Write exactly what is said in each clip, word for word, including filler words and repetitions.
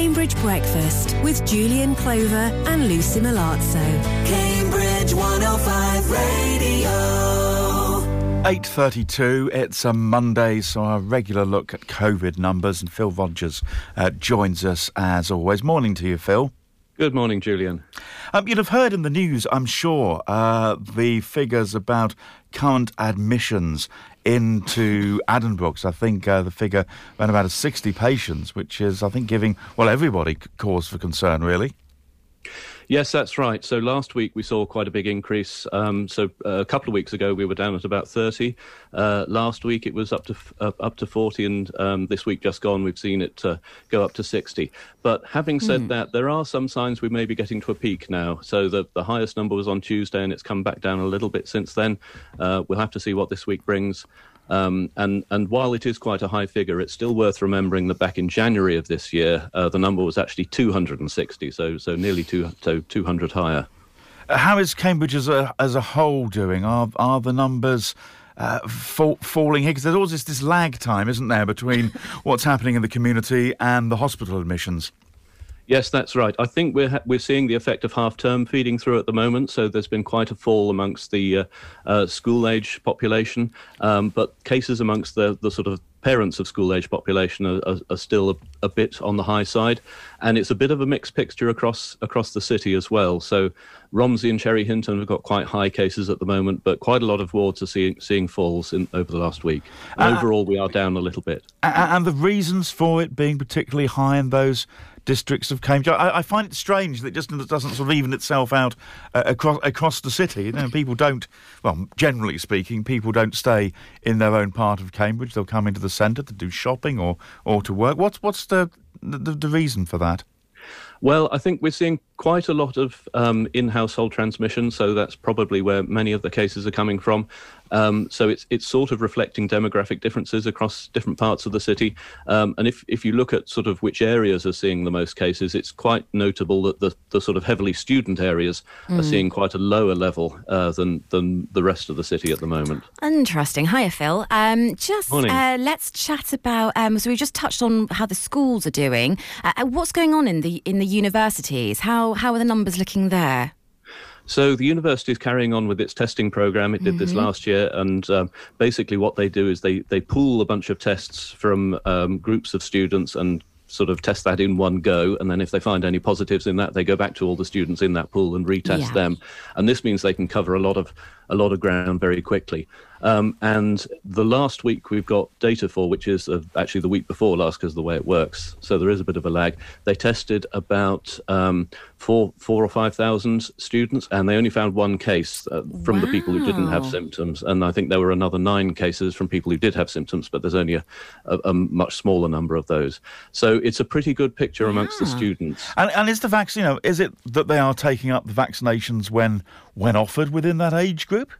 Cambridge Breakfast with Julian Clover and Lucy Milazzo. Cambridge one oh five Radio. eight thirty-two, it's a Monday, so our regular look at COVID numbers, and Phil Rogers uh, joins us as always. Morning to you, Phil. Good morning, Julian. Um, you'd have heard in the news, I'm sure, uh, the figures about current admissions into Addenbrooke's. I think uh, the figure around about sixty patients, which is, I think, giving, well, everybody cause for concern, really. Yes, that's right. So last week we saw quite a big increase. Um, so uh, a couple of weeks ago we were down at about thirty. Uh, last week it was up to uh, up to forty, and um, this week just gone we've seen it uh, go up to sixty. But having said mm. that, there are some signs we may be getting to a peak now. So the, the highest number was on Tuesday, and it's come back down a little bit since then. Uh, we'll have to see what this week brings. Um, and, and while it is quite a high figure, it's still worth remembering that back in January of this year, uh, the number was actually two hundred sixty, so so nearly two, so two hundred higher. How is Cambridge as a as a whole doing? Are are the numbers uh, fall, falling here? Because there's always this, this lag time, isn't there, between what's happening in the community and the hospital admissions? Yes, that's right. I think we're ha- we're seeing the effect of half-term feeding through at the moment, so there's been quite a fall amongst the uh, uh, school-age population, um, but cases amongst the, the sort of parents of school-age population are, are, are still a, a bit on the high side, and it's a bit of a mixed picture across across the city as well. So Romsey and Cherry Hinton have got quite high cases at the moment, but quite a lot of wards are seeing, seeing falls in, over the last week. And uh, overall, we are down a little bit. And the reasons for it being particularly high in those districts of Cambridge, I, I find it strange that it just doesn't sort of even itself out uh, across across the city. You know, people don't, well, generally speaking, people don't stay in their own part of Cambridge. They'll come into the centre to do shopping or, or to work. What's what's the, the the reason for that? Well, I think we're seeing quite a lot of um, in-household transmission, so that's probably where many of the cases are coming from. Um, so it's it's sort of reflecting demographic differences across different parts of the city. Um, and if, if you look at sort of which areas are seeing the most cases, it's quite notable that the, the sort of heavily student areas mm. are seeing quite a lower level uh, than, than the rest of the city at the moment. Interesting. Hiya, Phil. Um, just uh, let's chat about, um, so we just touched on how the schools are doing. Uh, what's going on in the in the universities? How How are the numbers looking there? So the university is carrying on with its testing program. It did mm-hmm. this last year, and um, basically what they do is they, they pool a bunch of tests from um, groups of students and sort of test that in one go, and then if they find any positives in that, they go back to all the students in that pool and retest yeah. them. And this means they can cover a lot of a lot of ground very quickly. Um, and the last week we've got data for, which is uh, actually the week before last because of the way it works. So there is a bit of a lag. They tested about um, four, four or five thousand students, and they only found one case uh, from wow. the people who didn't have symptoms. And I think there were another nine cases from people who did have symptoms, but there's only a, a, a much smaller number of those. So it's a pretty good picture amongst yeah. the students. And, and is the vaccine, you know, is it that they are taking up the vaccinations when when offered within that age group?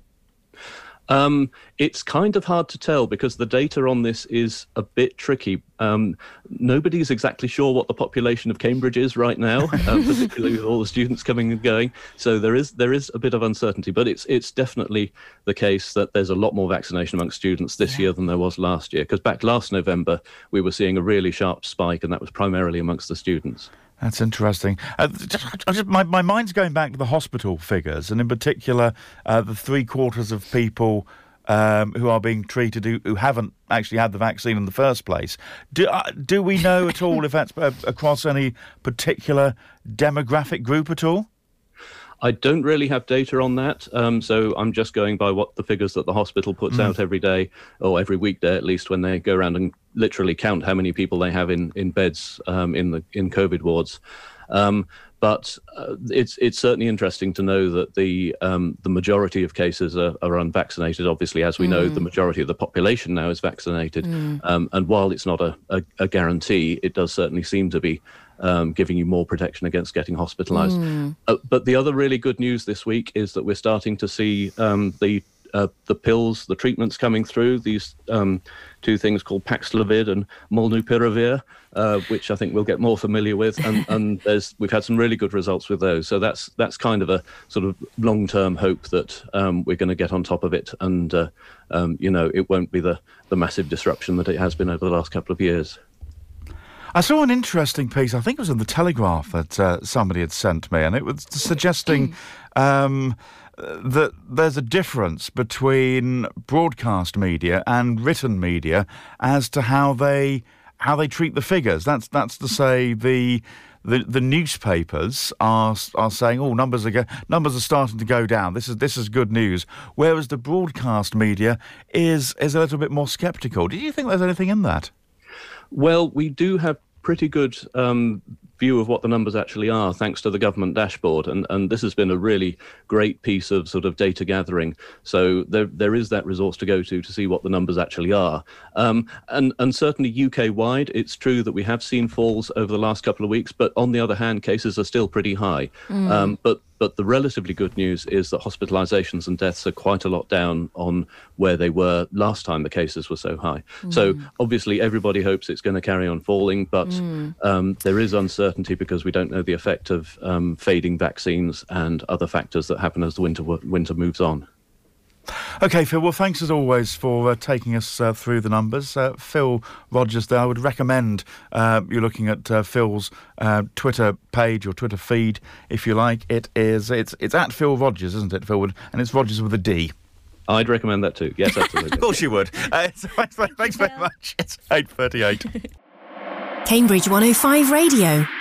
Um, it's kind of hard to tell because the data on this is a bit tricky. Um, nobody's exactly sure what the population of Cambridge is right now, uh, particularly with all the students coming and going. So there is there is a bit of uncertainty, but it's it's definitely the case that there's a lot more vaccination amongst students this yeah. year than there was last year. Because back last November, we were seeing a really sharp spike, and that was primarily amongst the students. That's interesting. Uh, just, just, my, my mind's going back to the hospital figures, and in particular, uh, the three quarters of people um, who are being treated who, who haven't actually had the vaccine in the first place. Do, uh, do we know at all if that's uh, across any particular demographic group at all? I don't really have data on that, um, so I'm just going by what the figures that the hospital puts mm. out every day, or every weekday at least, when they go around and literally count how many people they have in, in beds um, in the in COVID wards. Um, but uh, it's it's certainly interesting to know that the um, the majority of cases are, are unvaccinated. Obviously, as we mm. know, the majority of the population now is vaccinated. Mm. Um, and while it's not a, a, a guarantee, it does certainly seem to be Um, giving you more protection against getting hospitalised. Mm. Uh, but the other really good news this week is that we're starting to see um, the uh, the pills, the treatments coming through, these um, two things called Paxlovid and Molnupiravir, uh, which I think we'll get more familiar with. And, and there's we've had some really good results with those. So that's that's kind of a sort of long-term hope that um, we're going to get on top of it. And, uh, um, you know, it won't be the, the massive disruption that it has been over the last couple of years. I saw an interesting piece, I think it was in the Telegraph, that uh, somebody had sent me, and it was suggesting um, that there's a difference between broadcast media and written media as to how they how they treat the figures. That's that's to say the the, the newspapers are are saying, oh, numbers are go, numbers are starting to go down. This is this is good news. Whereas the broadcast media is is a little bit more sceptical. Do you think there's anything in that? Well, we do have pretty good um, view of what the numbers actually are, thanks to the government dashboard, and and this has been a really great piece of sort of data gathering. So there there is that resource to go to to see what the numbers actually are, um, and and certainly U K wide, it's true that we have seen falls over the last couple of weeks, but on the other hand, cases are still pretty high. Mm. Um, but But the relatively good news is that hospitalizations and deaths are quite a lot down on where they were last time the cases were so high. Mm. So obviously everybody hopes it's going to carry on falling, but mm. um, there is uncertainty because we don't know the effect of um, fading vaccines and other factors that happen as the winter winter moves on. OK, Phil, well, thanks as always for uh, taking us uh, through the numbers. Uh, Phil Rogers there. I would recommend uh, you looking at uh, Phil's uh, Twitter page or Twitter feed, if you like. It is, it's it's at Phil Rogers, isn't it, Phil? And it's Rogers with a D. I'd recommend that too. Yes, absolutely. Of course you would. Uh, thanks, thanks very much. It's eight thirty-eight. Cambridge one oh five Radio.